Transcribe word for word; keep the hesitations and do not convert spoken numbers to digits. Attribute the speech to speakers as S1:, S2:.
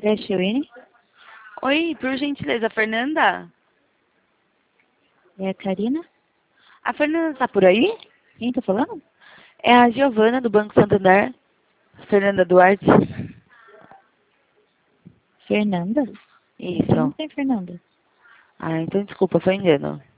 S1: Deixa eu ir.
S2: Oi, por gentileza, Fernanda?
S1: É a Karina?
S2: A Fernanda tá por aí?
S1: Quem tá falando?
S2: É a Giovana, do Banco Santander. Fernanda Duarte.
S1: Fernanda? Não
S2: Isso.
S1: tem Fernanda.
S2: Ah, então desculpa, foi engano.